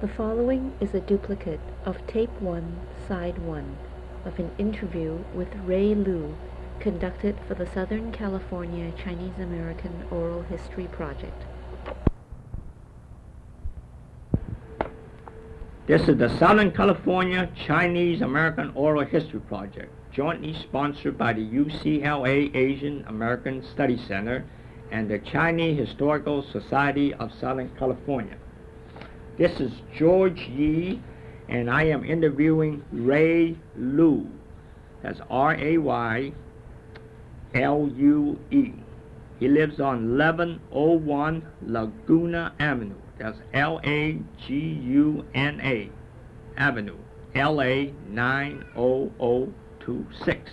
The following is a duplicate of Tape 1, Side 1 of an interview with Ray Lu conducted for the Southern California Chinese American Oral History Project. This is the Southern California Chinese American Oral History Project, jointly sponsored by the UCLA Asian American Study Center and the Chinese Historical Society of Southern California. This is George Yi, and I am interviewing Ray Lu. That's Raylue. He lives on 1101 Laguna Avenue. That's Laguna Avenue, LA 90026.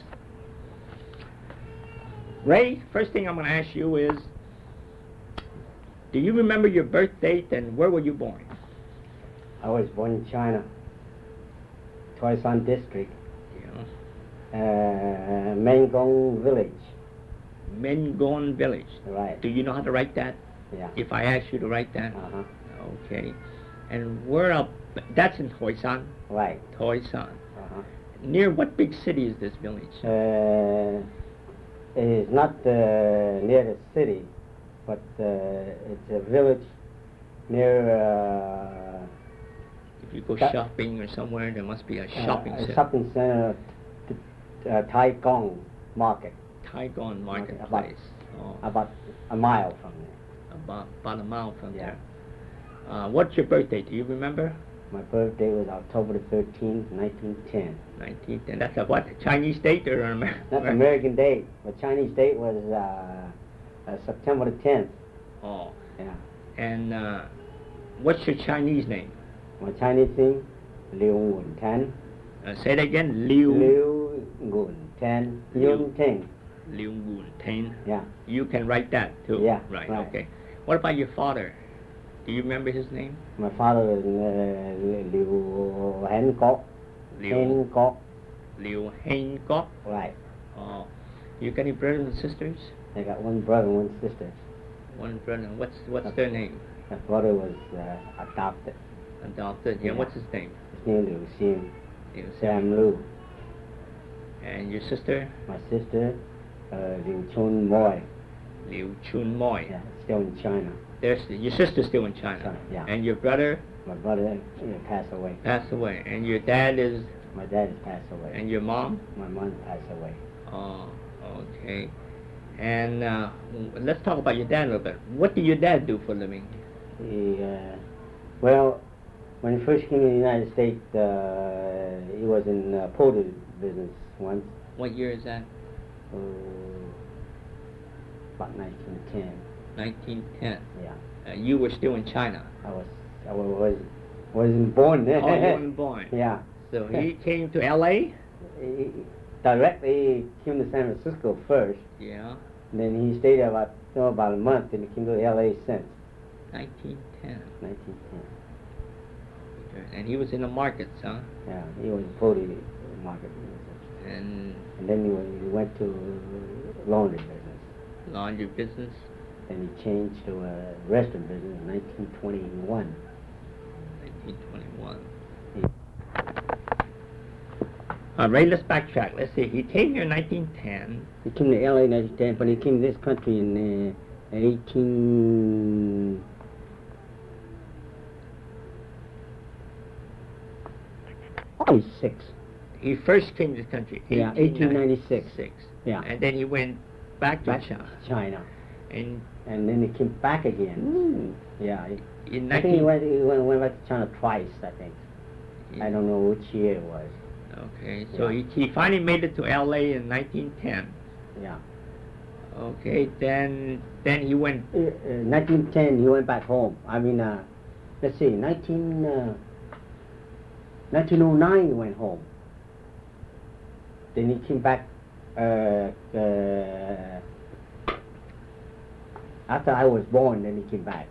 Ray, first thing I'm going to ask you is, do you remember your birth date and where were you born? I was born in China, Toisan District, Mengong Village. Mengong Village. Right. Do you know how to write that? Yeah. If I ask you to write that? Uh-huh. Okay. And where up? That's in Toisan. Right. Toisan. Uh-huh. Near what big city is this village? It is not near the city, but it's a village near... if you go shopping or somewhere, there must be a shopping center. Shopping center, Tai Gong Market. Tai Gong Marketplace. About a mile from there. About a mile from Yeah. there. What's your birthday? Do you remember? My birthday was October the 13th, 1910. 1910. That's a what? A Chinese date or an American? That's American date. The Chinese date was September the 10th. Oh. Yeah. And what's your Chinese name? My Chinese name, Liu Ngun Tan. Say it again. Liu Ngun Tan. Yun Teng. Liu Ngun Tan. Yeah. You can write that too. Yeah. Right. Right. Okay. What about your father? Do you remember his name? My father is Liu Hen Kok. Liu Hen Kok. Right. Oh. You got any brothers and sisters? I got one brother and one sister. One brother. What's their name? My brother was adopted. Adopted. Yeah. Yeah. What's his name? His name Liu Xin. Liu Xin. Sam Lu. And your sister? My sister, Liu Chun Moy. Liu Chun Moy. Yeah, still in China. Your sister's still in China. Yeah. And your brother? My brother passed away. Passed away. And your dad is? My dad has passed away. And your mom? My mom passed away. Oh, okay. And let's talk about your dad a little bit. What did your dad do for a living? Well, when he first came to the United States, he was in poultry business once. What year is that? About 1910. 1910. Yeah. You were still in China. I wasn't born there. Oh, you weren't born. Yeah. So he came to L.A.? He directly came to San Francisco first. Yeah. And then he stayed there about a month, and he came to L.A. since. 1910. 1910. And he was in the markets, huh? Yeah, he was poultry market. And then he went to laundry business. Laundry business? Then he changed to a restaurant business in 1921. 1921. Ray, let's backtrack. Let's see. He came here in 1910. He came to L.A. in 1910, but he came to this country in 1896. He first came to this country. Yeah, 1896. Yeah. And then he went back to China. And then he came back again. Ooh. Yeah. I think he went back to China twice, I think. Yeah. I don't know which year it was. Okay, so yeah. He finally made it to L.A. in 1910. Yeah. Okay, then he went... 1910, he went back home. I mean, let's see, 1909 he went home. Then he came back after I was born, then he came back.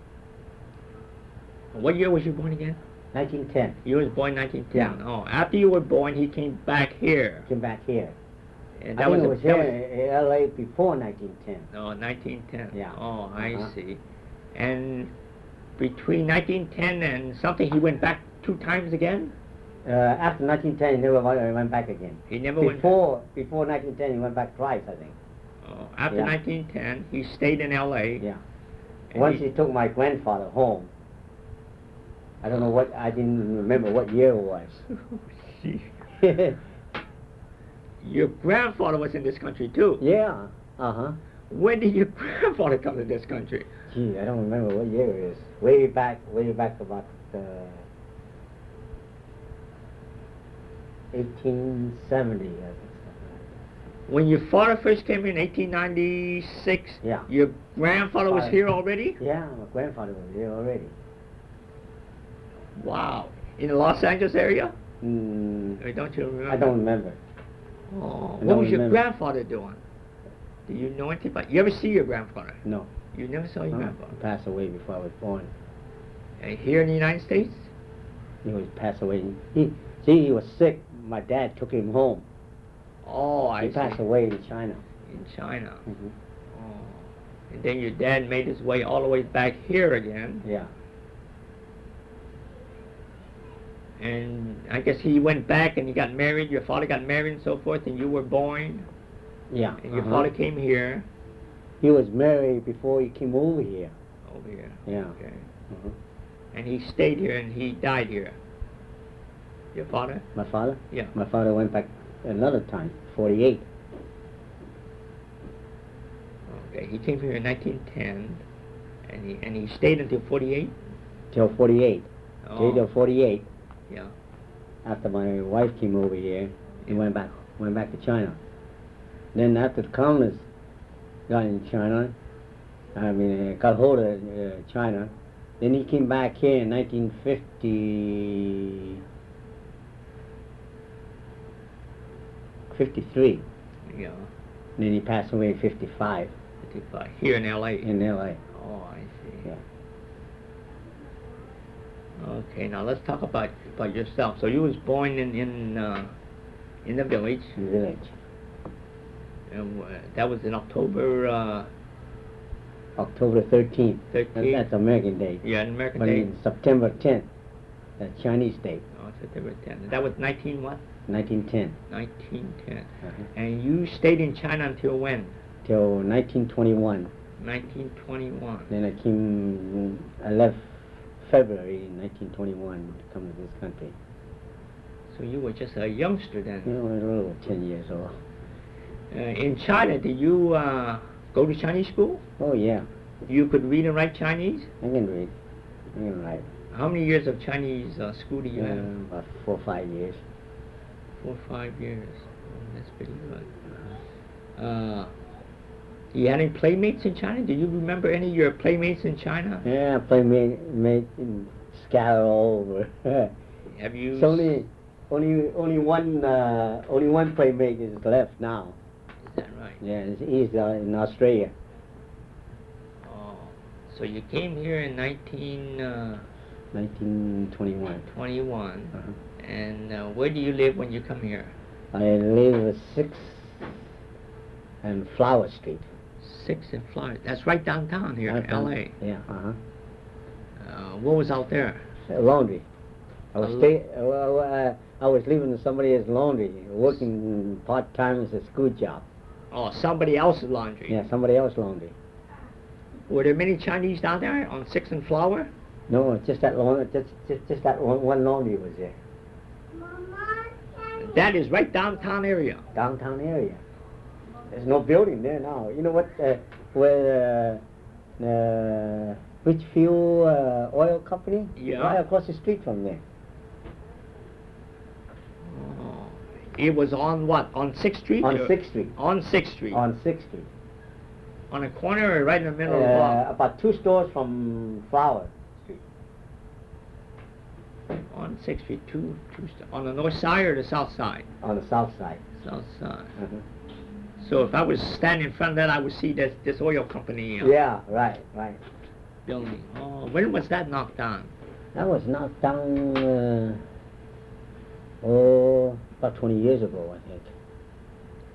What year was you born again? 1910. You was born 1910? Yeah. Oh, after you were born, he came back here. Came back here. And I think it was here in L.A. before 1910. Oh, 1910. Yeah. Oh, I see. And Between 1910 and something, he went back 2 times again? After 1910, he never went back again. He never before 1910, he went back twice, I think. After 1910, he stayed in L.A. Yeah. Once he took my grandfather home. I don't know what, I didn't remember what year it was. Your grandfather was in this country too? Yeah, uh-huh. When did your grandfather come to this country? Gee, I don't remember what year it is. Way back about 1870, I think. When your father first came in 1896, yeah. Your grandfather was here already? Yeah, my grandfather was here already. Wow. In the Los Angeles area? Mm, Or don't you remember? I don't remember. Oh, what was your grandfather doing? Do you know anything about? You ever see your grandfather? No. You never saw your grandfather? He passed away before I was born. Here in the United States? He was passed away. He was sick. My dad took him home. Oh, I see. He passed away in China. In China. Mm-hmm. Oh. And then your dad made his way all the way back here again. Yeah. And I guess he went back and he got married. Your father got married and so forth, and you were born. Yeah. And your father came here. He was married before he came over here. Over here. Yeah. Okay. Mm-hmm. And he stayed here and he died here. Your father? My father? Yeah. My father went back another time, 48. Okay. He came here in 1910, and he stayed until 48. Till 48. Oh. Stayed till 48. Yeah. After my wife came over here, he went back to China. Then after the communists got in China, got hold of China, then he came back here in 1953. Yeah. Then he passed away in 55. 55. Here in L.A. In L.A. Oh, I see. Yeah. Okay, now let's talk about yourself. So you was born in the village. In the village. And that was in October. October 13th. 13th. That's American date. Yeah, an American But date. in September 10th, that's Chinese date. Oh, September 10th. That was 19 what? 1910. 1910. Uh-huh. And you stayed in China until when? Till 1921. 1921. Then I left February 1921 to come to this country. So you were just a youngster then. You know, I was a little 10 years old. In China, did you go to Chinese school? Oh, yeah. You could read and write Chinese? I can read. I can write. How many years of Chinese school do you have? About 4 or 5 years. 4 or 5 years. Oh, that's pretty good. You had any playmates in China? Do you remember any of your playmates in China? Yeah, I playmate scatter all over. Have you? It's only one playmate is left now. Is that right? Yeah, he's in Australia. Oh, so you came here in 1921. 21. Uh-huh. And where do you live when you come here? I live at 6th and Flower Street. 6th and Florida. That's right downtown here, L.A. Yeah, uh-huh. What was out there? Laundry. I was living in somebody else's laundry, working part-time as a school job. Oh, somebody else's laundry. Yeah, somebody else's laundry. Were there many Chinese down there on 6th and Flower? No, just that laundry. Just that one laundry was there. That is right downtown area. Downtown area. There's no building there now. You know what? Where Richfield Oil Company? Yeah. Right across the street from there. Oh. It was on what? On 6th Street? On 6th Street. On 6th Street. On 6th Street. On a corner or right in the middle of the block? About 2 stores from Flower Street. On 6th Street, on the north side or the south side? On the south side. South side. Uh-huh. So if I was standing in front of that, I would see this oil company yeah, right. building. Oh, when was that knocked down? That was knocked down, about 20 years ago, I think.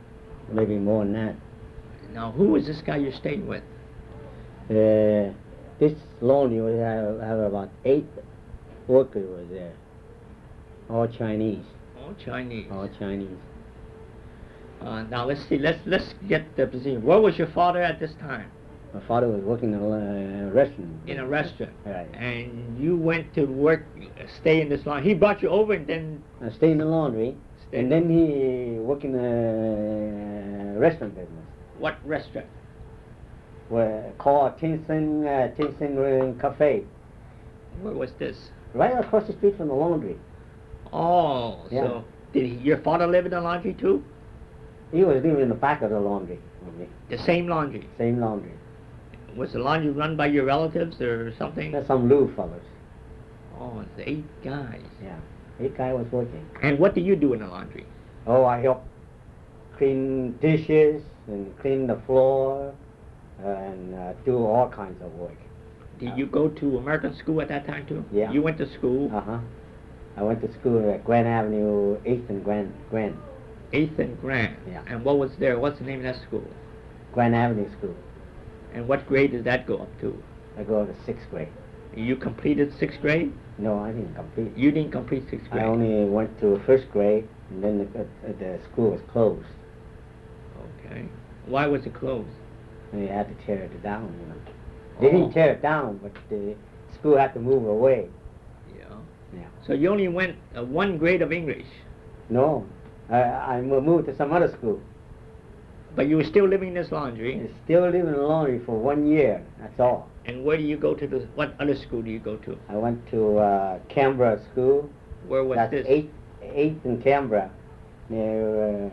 Maybe more than that. Now, who was this guy you stayed with? This laundry we have about 8 workers was there, all Chinese. All Chinese. All Chinese. Now let's see. Let's get the position. Where was your father at this time? My father was working in a restaurant. In a restaurant. Right. And you went to work, stay in this laundry. He brought you over, and then I stayed in the laundry, and then he worked in a restaurant business. What restaurant? Called Tinsing Cafe. Where was this? Right across the street from the laundry. Oh, Yeah. so did your father live in the laundry too? He was living in the back of the laundry with me. The same laundry. Same laundry. Was the laundry run by your relatives or something? There's some Lou fellas. Oh, it's 8 guys. Yeah. 8 guys was working. And what do you do in the laundry? Oh, I help clean dishes and clean the floor and do all kinds of work. Did you go to American school at that time too? Yeah. You went to school? Uh-huh. I went to school at Grand Avenue, 8th and Grand. 8th and Grand. Yeah. And what was there? What's the name of that school? Grand Avenue School. And what grade did that go up to? I go to 6th grade. You completed 6th grade? No, I didn't complete. You didn't complete 6th grade? I only went to 1st grade, and then the school was closed. Okay. Why was it closed? And they had to tear it down, you know. They didn't tear it down, but the school had to move away. Yeah. Yeah. So you only went 1 grade of English, No, I moved to some other school. but you were still living in this laundry. I still lived in the laundry for 1 year, that's all. And where do you go to? What other school do you go to? I went to Canberra School. Where was That's this? 8th in Canberra, near,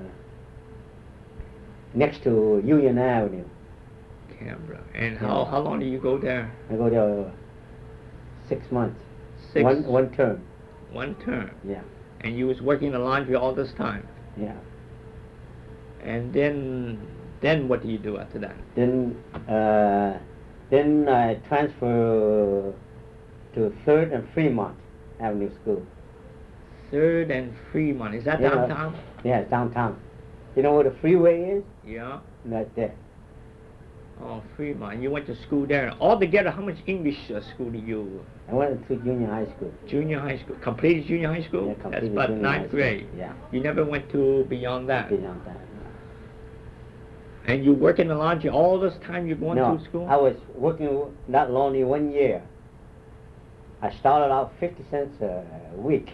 next to Union Avenue. Canberra. And Yeah. how long do you go there? I go there 6 months. 6. One term. 1 term. Yeah. And you was working in the laundry all this time. Yeah. And then what do you do after that? Then I transfer to 3rd and Fremont Avenue School. 3rd and Fremont. Is that Yeah. downtown? Yeah, it's downtown. You know where the freeway is? Yeah. Right there. Oh, Fremont. You went to school there. Altogether, how much English school did you? I went to junior high school. Junior high school. Completed junior high school? Yeah, That's completed about junior high 9th school. grade. Yeah. You never went to beyond that. Beyond that. And you work in the laundry all this time you're going No, to school? I was working that laundry 1 year. I started out 50 cents a week.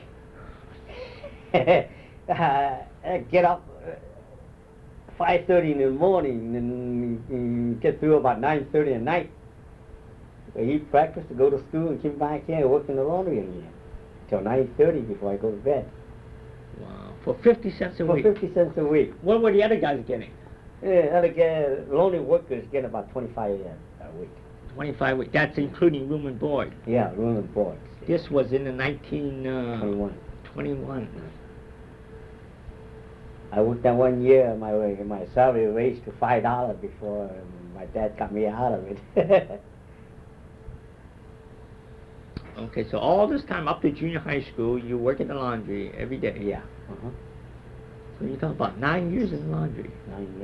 I get up 5:30 in the morning and get through about 9:30 at night. I eat breakfast to go to school and come back here and work in the laundry again till 9:30 before I go to bed. Wow. For 50 cents a For week? 50 cents a week. What were the other guys getting? Laundry workers get about 25 a week. 25 a week. That's including room and board. Yeah, room and board. This was in the 21. 21. I worked that 1 year. My salary raised to $5 before my dad got me out of it. Okay, so all this time up to junior high school, you work in the laundry every day. Yeah. Uh-huh. So you talk about 9 years in the laundry. 9 years.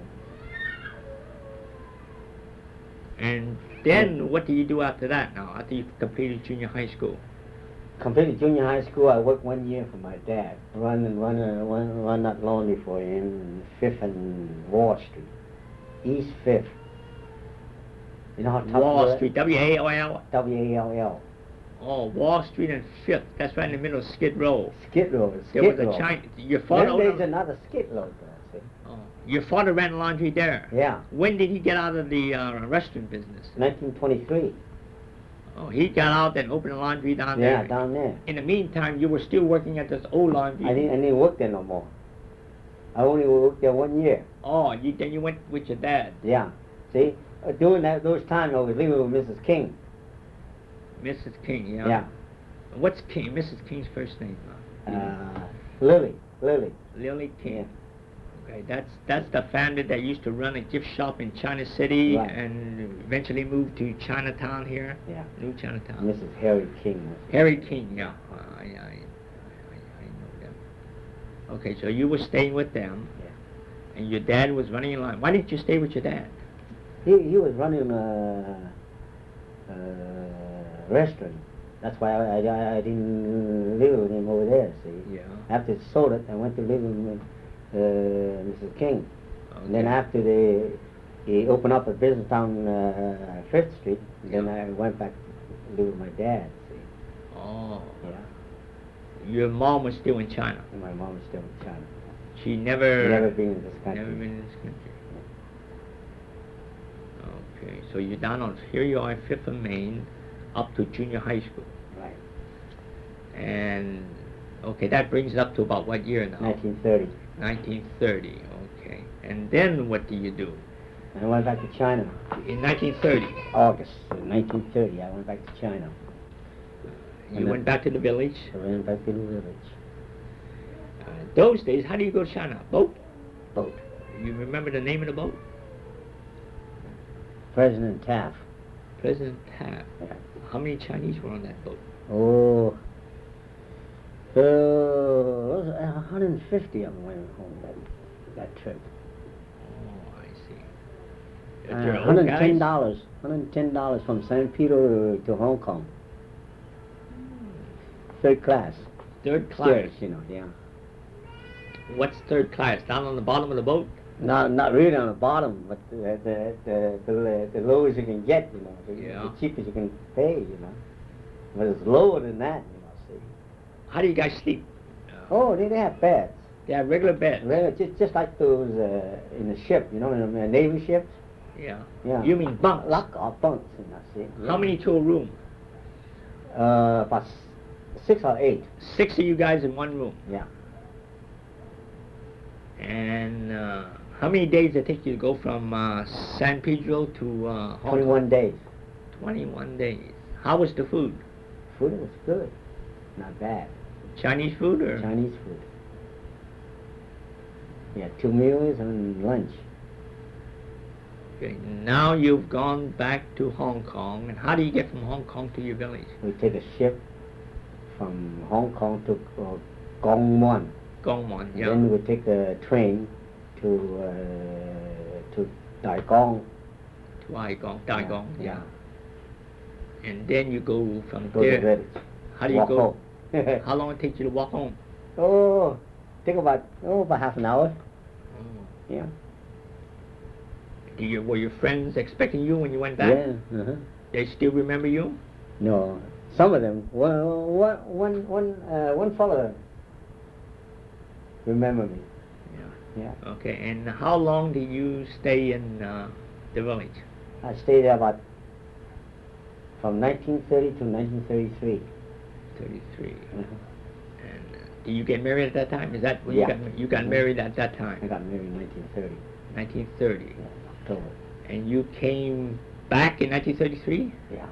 And then what do you do after that now, after you completed junior high school? Completed junior high school. I worked 1 year for my dad. Run that laundry for him. 5th and Wall Street, East 5th. You know how tough Wall Street, W-A-L-L? W-A-L-L. Oh, Wall Street and 5th. That's right in the middle of Skid Row. Skid Row. There was a Chinese. Your father. Then there's another Skid Row there. See? Oh, your father ran laundry there. Yeah. When did he get out of the restaurant business? 1923. Oh, he got out and opened a laundry down there. Yeah, down there. In the meantime, you were still working at this old laundry. I didn't work there no more. I only worked there 1 year. Oh, then you went with your dad. Yeah. See, during those times I was living with Mrs. King. Mrs. King, yeah? Yeah. What's King? Mrs. King's first name? Lily. Lily King. Yeah. Okay, that's the family that used to run a gift shop in China City Right. and eventually moved to Chinatown here. Yeah. New Chinatown. Mrs. Harry King. Harry King, yeah. I know them. Okay, so you were staying with them. Yeah. And your dad was running a line. Why didn't you stay with your dad? He was running restaurant. That's why I didn't live with him over there, see. Yeah. After it sold it, I went to live with Mrs. King. Okay. And then after he opened up a business down 5th Street, then I went back to live with my dad, see. Oh. Yeah. Your mom was still in China. And my mom is still in China. She never... Never been in this country. Never been in this country. Okay, so you're down on... Here you are in 5th of Main, up to junior high school. Right. And... Okay, that brings it up to about what year now? 1930. 1930, okay. And then what do you do? I went back to China. In 1930? August 1930, I went back to China. You went back to the village? I went back to the village. Those days, how do you go to China? Boat? Boat. You remember the name of the boat? President Taft. President Taft. Yeah. How many Chinese were on that boat? Oh, 150 of them went home that trip. Oh, I see. They're old $110. guys? $110 from San Pedro to Hong Kong. 3rd class. 3rd class? Stairs, you know, yeah. What's 3rd class? Down on the bottom of the boat? Not really on the bottom, but the lowest you can get, you know, Yeah. the cheapest you can pay, you know. But it's lower than that, you know, see. How do you guys sleep? Oh, they have beds. They have regular beds? Just like those in the ship, you know, in the Navy ships. Yeah. Yeah. You mean bunks? Lock or bunks, you know, see. How many to a room? About 6 or 8. 6 of you guys in one room. Yeah. And how many days did it take you to go from San Pedro to Hong Kong? 21 days. 21 days. How was the food? Food was good. Not bad. Chinese food or? Chinese food. Yeah, 2 meals and lunch. Okay. Now you've gone back to Hong Kong. And how do you get from Hong Kong to your village? We take a ship from Hong Kong to Gongwon. Gongwon, yeah. Then we take the train to Daigong. To Daigong, Yeah. And then you go from Go to there. the village. How do you Walk go? home. How long it takes you to walk home? Oh, take about half an hour. Yeah. Were your friends expecting you when you went back? Yeah. Uh-huh. They still remember you? No, some of them. One fellow remember me. Yeah. Okay, and how long did you stay in the village? I stayed there about from 1930 to 1933. 33. Uh-huh. And did you get married at that time? Is that when Yeah. you got married at that time? I got married in 1930. 1930. Yeah, October. And you came back in 1933? Yeah.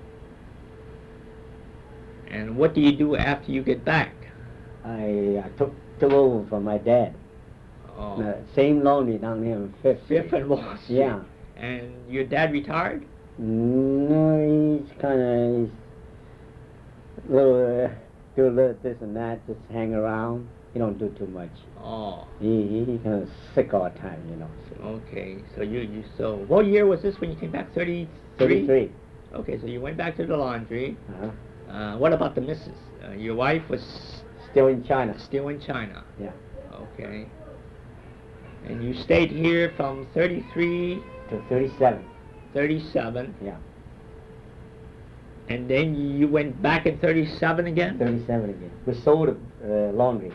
And what do you do after you get back? I took over from my dad. Oh. Same lonely down here in Fifth. Fifth and Wall Street. Yeah. And your dad retired? No, he's kind of little do a little this and that, just hang around. He don't do too much. Oh. He kind of sick all the time, you know. So. Okay, so what year was this when you came back? 33? 33. Okay, so you went back to the laundry. Uh-huh. What about the missus? Your wife was Still in China. still in China. Yeah. Okay. And you stayed here from 33 To 37. 37. Yeah. And then you went back in 37 again? 37 again. We sold laundry.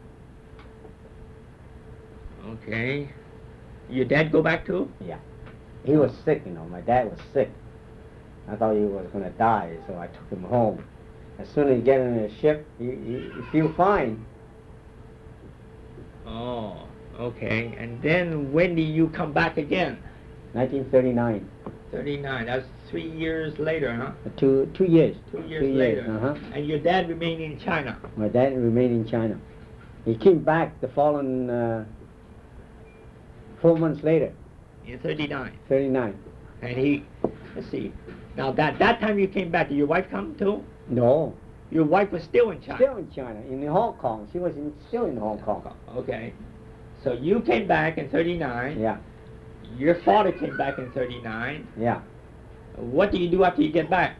Okay. Your dad go back too? Yeah. He was sick, you know. My dad was sick. I thought he was going to die, so I took him home. As soon as he get in the ship, he feel fine. Oh, okay. And then when did you come back again? 1939. 39. That's 3 years later, huh? 2 years. 2 years later. Uh-huh. And your dad remained in China? My dad remained in China. He came back the following 4 months later. In 39. 39. And let's see. Now that time you came back, did your wife come too? No. Your wife was still in China? Still in China, in Hong Kong. She was still in Hong Kong. Okay. So you came back in 39. Yeah. Your father came back in 39. Yeah. What do you do after you get back?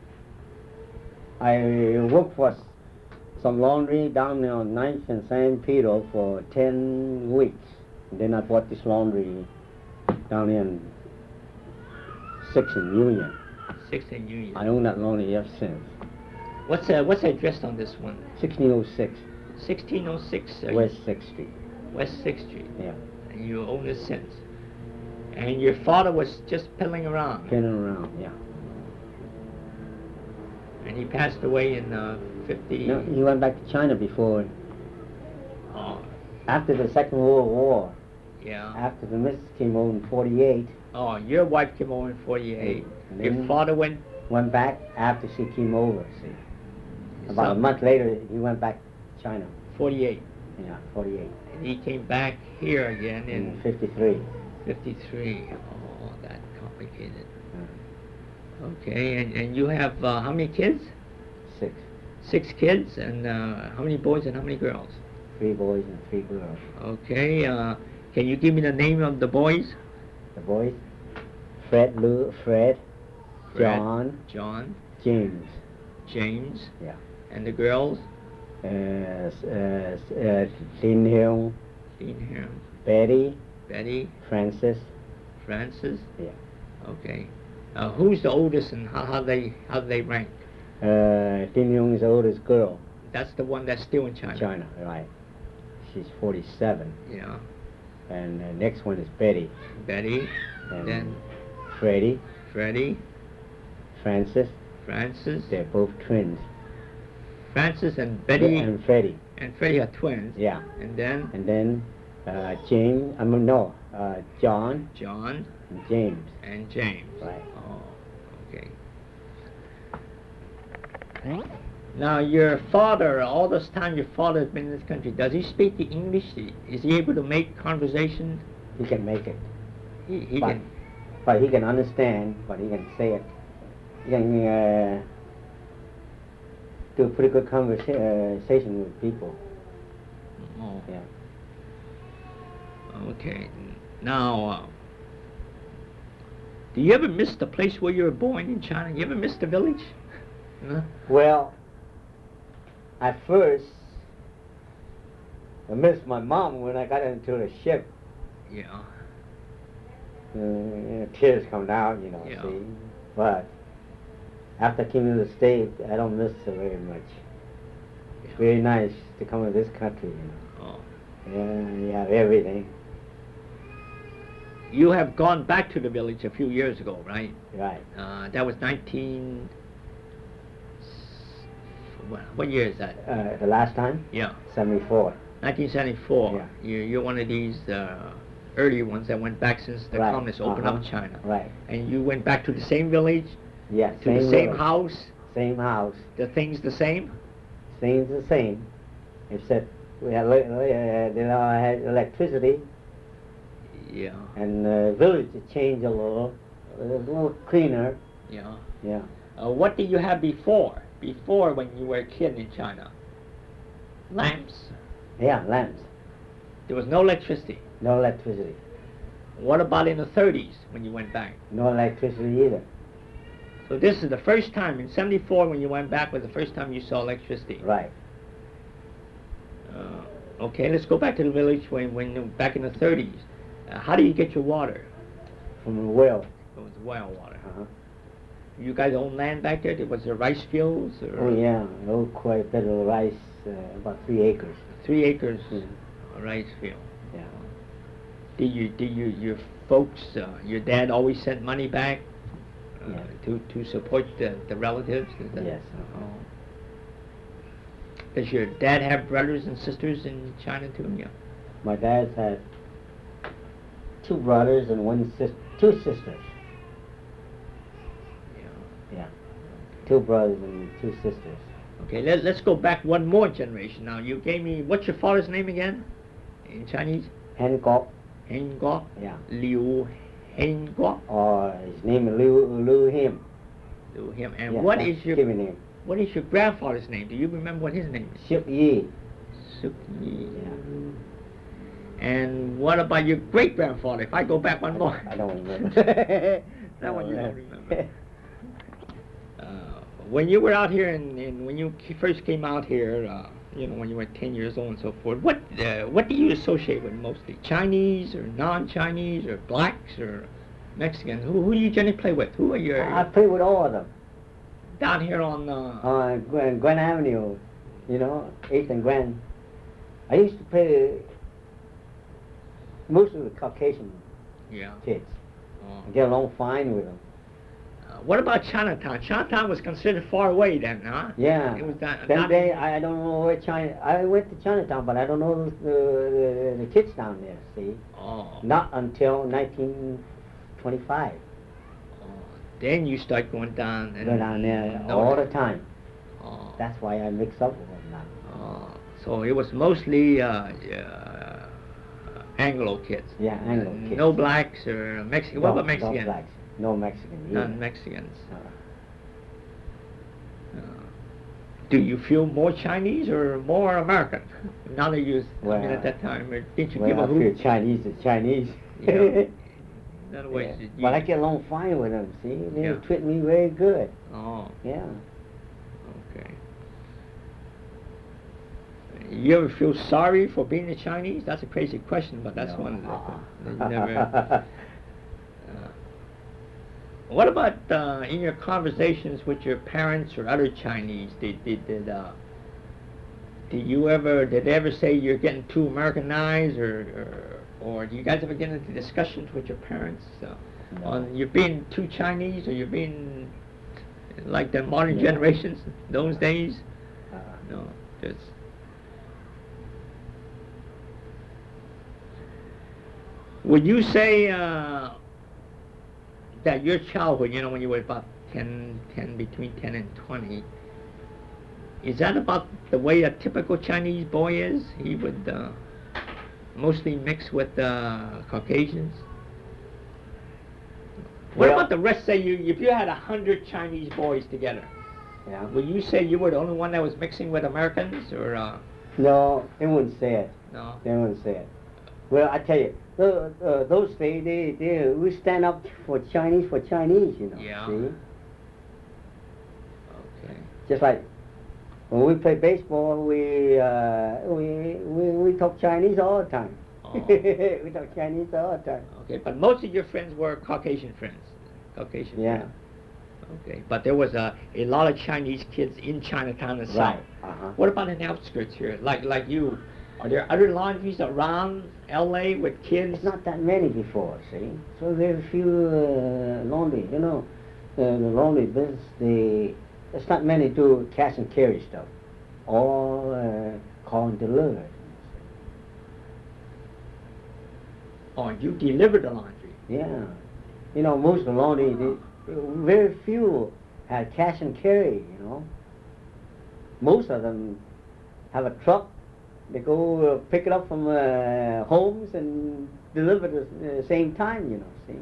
I worked for some laundry down on 9th and San Pedro for 10 weeks. And then I bought this laundry down in 6th and Union. 6th and Union. I own that laundry ever since. What's the address on this one? 1606 1606 West 6th Street. West 6th Street. Yeah, And you own it since. And your father was just peddling around. pinning around, yeah. And he passed away in 50. No, he went back to China before, Oh, after the Second World War. yeah. After the Miss came over in 48, Oh, your wife came over in 48. And Your then- father went. went back after she came over, see. About a some- month later, he went back to China. 48. Yeah, 48. And he came back here again In in 53. 53. Oh, that's complicated. Uh, Okay, and you have how many kids? 6. 6 kids, and how many boys and how many girls? 3 boys and 3 girls. Okay, can you give me the name of the boys? The boys, Fred, Fred. John, John, James. James, Yeah. and the girls? Lin Hyung, Dean, Betty, Betty, Francis. Francis. Yeah. Okay. Who's the oldest and how they rank? Lin Hyung is the oldest girl. That's the one that's still in China. China, right. She's 47. Yeah. And the next one is Betty. Betty, And then Freddie, Freddie, Francis. Francis. They're both twins. Francis and Betty And Freddie. and Freddie are twins. Yeah. And then And then James, John John and James. and James. Right. Oh, okay. Now, your father, all this time your father has been in this country, does he speak the English? Is he able to make conversation? He can make it. He but, can. But he can understand, but he can say it. He can do a pretty good conversation with people. Oh, Yeah. okay. Now, do you ever miss the place where you were born in China? You ever miss the village? No? Well, at first, I missed my mom when I got into the ship. Yeah. Tears come down, Yeah. see. But after I came to the States, I don't miss her very much. It's very nice to come to this country, Oh. Yeah, you have everything. You have gone back to the village a few years ago, right? Right. That was 19... What year is that? The last time? Yeah. 74. 1974. Yeah. You're one of these early ones that went back since the Right. communists opened up China. Right. And you went back to the same village, Yeah, to the same village, house, Same house. the things the same? Things the same. Except we had, I had electricity, Yeah. and the village changed a little cleaner. Yeah. Yeah. What did you have before? Before when you were a kid in China? Lamps. Yeah, lamps. There was no electricity. No electricity. What about in the 30s when you went back? No electricity either. So this is the first time, in 74 when you went back was the first time you saw electricity. Right. Okay, let's go back to the village when back in the 30s. How do you get your water? From the well. It was well water. Uh-huh. You guys own land back there? Was there rice fields? Or Oh yeah, oh, quite a bit of rice, about 3 acres. 3 acres Yeah. rice field. Yeah. Did your folks, your dad always sent money back Yeah. to support the relatives? Is that- Yes. Oh. Does your dad have brothers and sisters in China too? Yeah. My dad's had 2 brothers and 2 sisters. Yeah. Yeah. 2 brothers and 2 sisters. Okay, let's go back one more generation now. You gave me, what's your father's name again? In Chinese? Hancock. Hen Guo? Yeah. Liu Hen Guo? Or his name is Liu Him. Liu Him. And Yeah, what that's is your given name? what is your grandfather's name? Do you remember what his name is? Ship Yi. Suk Yi. Yeah. And what about your great grandfather? If I go back one more. I don't remember. That one you don't remember. when you were out here and when you first came out here, when you were 10 years old and so forth, what do you associate with mostly? Chinese or non-Chinese or blacks or Mexicans? Who do you generally play with? Who are your... I play with all of them. Down here on... Grand Avenue, 8th and Grand. I used to play most of the Caucasian kids. Oh. I get along fine with them. What about Chinatown? Chinatown was considered far away then, huh? Yeah. It was that day, I don't know where China... I went to Chinatown, but I don't know the kids down there, see? Oh. Not until 1925. Oh. Then you start going down... Go down there all the time. Oh. That's why I mix up with them now. Oh. So it was mostly Anglo kids. Yeah, Anglo kids. No blacks or Mexican. What about Mexicans? No blacks. No Mexicans. None Mexicans. Do you feel more Chinese or more American? Now that you, at that time, didn't you give a hoot? I feel Chinese is Chinese. Yeah. In other words, but I get along fine with them, see? They treat me very good. Oh. Yeah. Okay. You ever feel sorry for being a Chinese? That's a crazy question, but that's one that you never... What about in your conversations with your parents or other Chinese? Did they ever say you're getting too Americanized, or do you guys ever get into discussions with your parents on you're being too Chinese, or you're being like the modern generations those days? No, just. Would you say that your childhood, when you were about 10, between 10 and 20, is that about the way a typical Chinese boy is? He would mostly mix with Caucasians? What about the rest? Say if you had 100 Chinese boys together, would you say you were the only one that was mixing with Americans, or? No, they wouldn't say it. No, they wouldn't say it. Well, I tell you, those days, we stand up for Chinese, Yeah. See? Okay. Just like when we play baseball, we talk Chinese all the time. Oh. We talk Chinese all the time. Okay, but most of your friends were Caucasian friends. Caucasian. Yeah. Friends. Okay, but there was a lot of Chinese kids in Chinatown and South. Right. What about in the outskirts here, like you? Are there other laundries around L.A. with kids? It's not that many before, see? So very few laundry, the laundry business, there's not many do cash and carry stuff. All call and deliver. Oh, you deliver the laundry? Yeah. Most of the laundry, very few had cash and carry, Most of them have a truck. They go pick it up from homes and deliver it at the same time, see?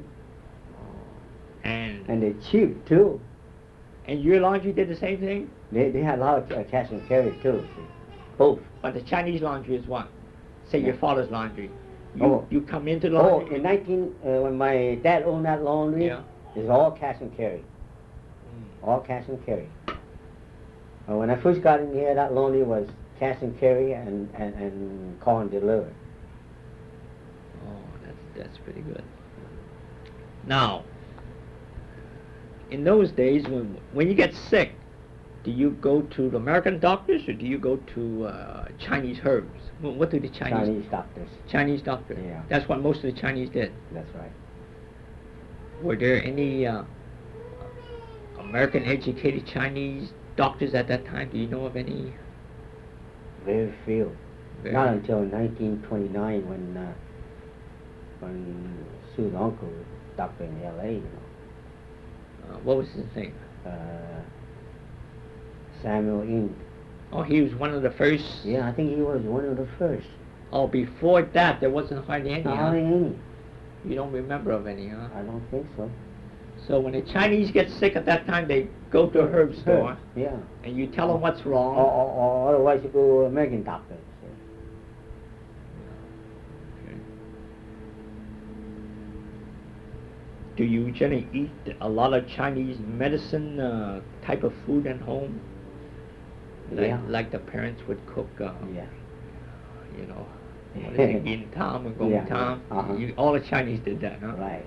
And they're cheap, too. And your laundry did the same thing? They had a lot of cash and carry, too, see? Both. But the Chinese laundry is what? Say your father's laundry. You come into the laundry? When my dad owned that laundry, it's all cash and carry. All cash and carry. When I first got in here, that laundry was cash and carry and call and deliver. Oh, that's pretty good. Now, in those days, when you get sick, do you go to the American doctors or do you go to Chinese herbs? What do the Chinese doctors. Chinese doctors. Yeah. That's what most of the Chinese did. That's right. Were there any American educated Chinese doctors at that time? Do you know of any? Very few. Not until 1929 when Sue's uncle was doctor in L.A., What was his name? Samuel Ing. Oh, he was one of the first? Yeah, I think he was one of the first. Oh, before that, there wasn't hardly any, Hardly any. You don't remember of any, huh? I don't think so. So when the Chinese get sick at that time, they go to a herb store. Yeah. And you tell them what's wrong. Or otherwise you go to American doctors. Okay. Do you generally eat a lot of Chinese medicine type of food at home? Like the parents would cook, Yeah. you know, what is it, yin tam or gong Yeah, tam? uh-huh. All the Chinese did that, huh? Right.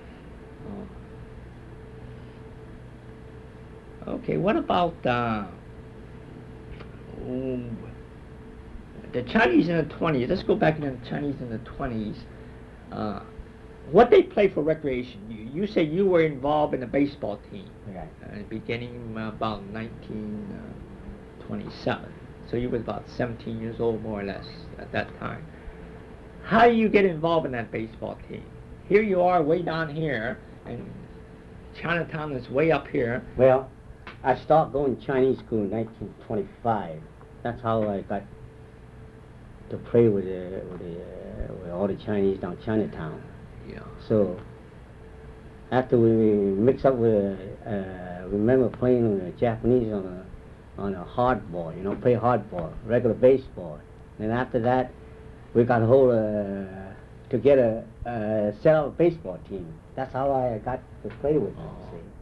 Oh. Okay, what about the Chinese in the 20s? Let's go back to the Chinese in the 20s. What they play for recreation? You say you were involved in a baseball team, Right. beginning about 1927. So you was about 17 years old, more or less, at that time. How do you get involved in that baseball team? Here you are, way down here, and Chinatown is way up here. Well, I started going to Chinese school in 1925. That's how I got to play with all the Chinese down Chinatown. Yeah. So after we mixed up with, remember playing with the Japanese on a hardball, play hardball, regular baseball. And after that, we got a hold to get set up a baseball team. That's how I got to play with them. See.